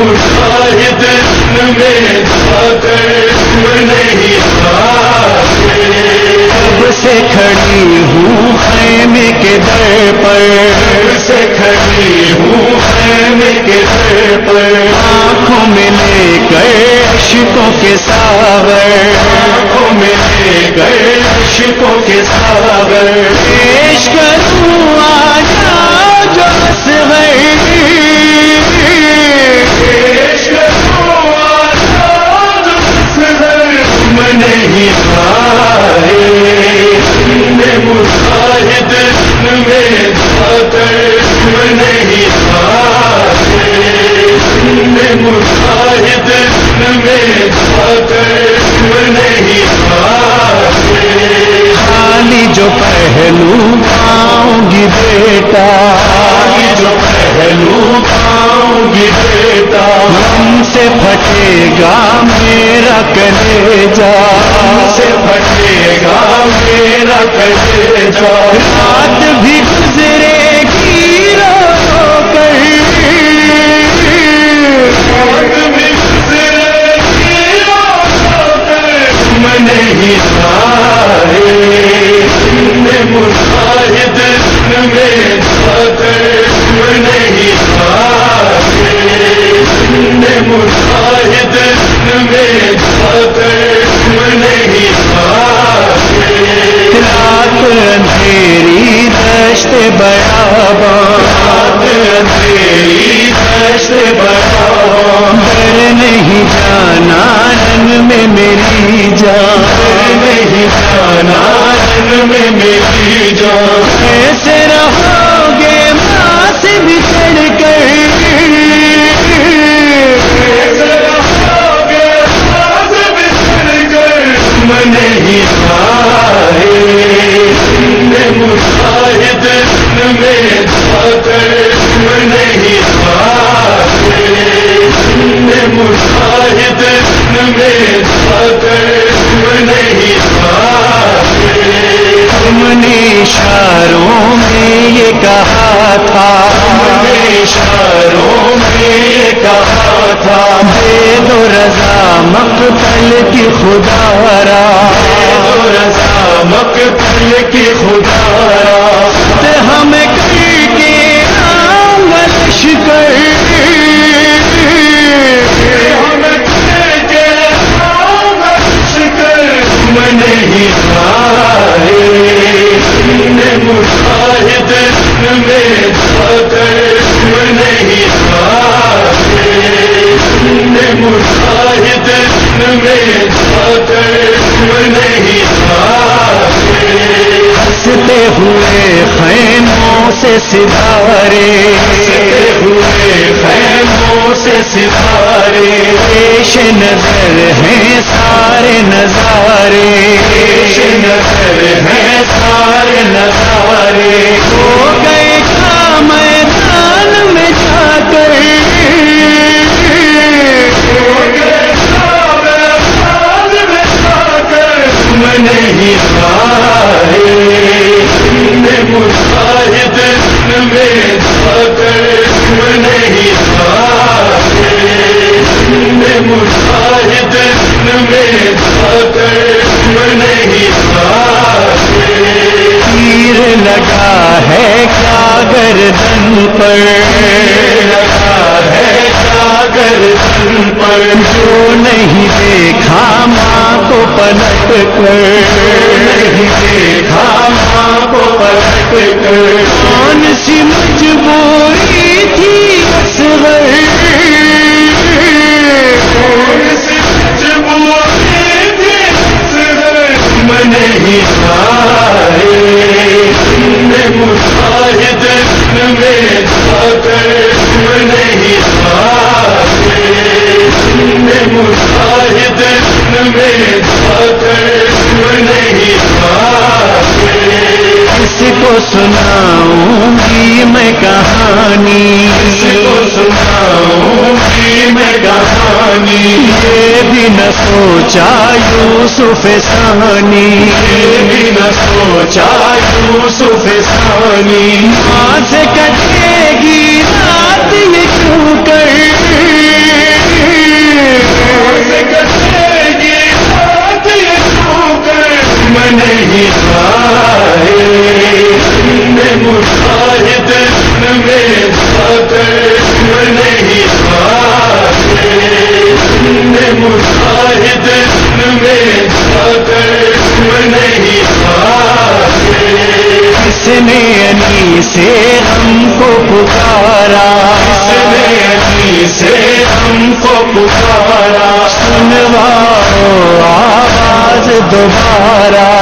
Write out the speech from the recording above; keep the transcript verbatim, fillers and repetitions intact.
مجاہد میں جا کر نہیں آتے، کب سے کھڑی ہوں خیمے کے در پر، کب سے کھڑی ہوں خیمے کے در پر، آنکھوں میں لے کر عشقوں کے ساغر، آنکھوں میں لے کر عشقوں کے ساغر، پیش کروں آجا جو اصغر، پیش کروں آجا جو اصغر، تم نہیں آئے میں مجاہد میں جا کر تم نہیں آئے، میں مجاہد میں جا کر تم نہیں آئے، خالی جو پہلو پاؤں گی بیٹا، خالی جو پہلو پاؤں گی بیٹا، ہم سے پھٹے گا میرا کلیجا، ہم سے پھٹے گا میرا کلیجا، رات بھی گزرے گی رو رو کر، رات بھی گزرے گی رو رو کر، تم نہیں آئے میں مجاہد میں جا کر تم نہیں آئے، میں مجاہد میں جا کر تم نہیں آئے، رات اندھیری دشت بیاباں، رات اندھیری دشت بیاباں، در نہیں جانا رن میں میری جان، نہیں جانا رن میں میری جان، کیسے رہو گے ماں سے بچھڑ کر، کیسے رہو گے ساز بچھڑ کر، تم نہیں آئے میں مجاہد میں جا کر تم نہیں آئے، میں مجاہد میں جا کر تم نہیں آئے، تم نے اشاروں میں یہ کہا تھا، ہم نے اشاروں میں یہ کہا تھا، دے دو رضا مقتل کی خدا را، دو رضا مقتل کی خدا را، ہمیں کر کے آؤں گا لشکر، ہم کر کے آؤں گا لشکر، تم نہیں آئے میں مجاہد میں جا کر تم نہیں آئے، میں مجاہد میں جا کر تم نہیں آئے، ہنستے ہوئے خیموں سے ستارے، ہنستے ہوئے خیموں سے ستارے، پیش نظر ہیں سارے نظارے، پیش نظر ہیں سارے نظارے، ہو گئے کیا میدان میں جا کر، ہو گئے سب سال میں جا کر تم نہیں آئے میں مجاہد میں جا کر تم نہیں آئے، میں مجاہد میں جا کر تم نہیں آئے، تیر لگا ہے کیا گردن پر، لگا ہے کیا گردن پر، جو نہیں دیکھا ماں کو پلٹ کر، نہیں دیکھا ماں کو پلٹ کر، کون سی مجبوری تھی اصغر، کون سی مجبوری تھی اصغر، تم نہیں آئے میں مجاہد میں جا کر تم نہیں آئے، میں مجاہد میں جا کر تم نہیں آئے، کس کو سناؤں گی میں کہانی، کس کو سناؤں گی میں کہانی، یہ بھی نہ سوچا یوسف ثانی، یہ بھی نہ سوچا یوسف ثانی، ماں سے کٹے گی رات یہ کیوں کر، نہیں آئے مجاہد میں ساتر نہیں آئے مجاہد میں ساتر نہیں آئے کس نے علی سے ہم کو پکارا کس نے علی سے ہم کو پکارا سنواؤ آواز دوبارہ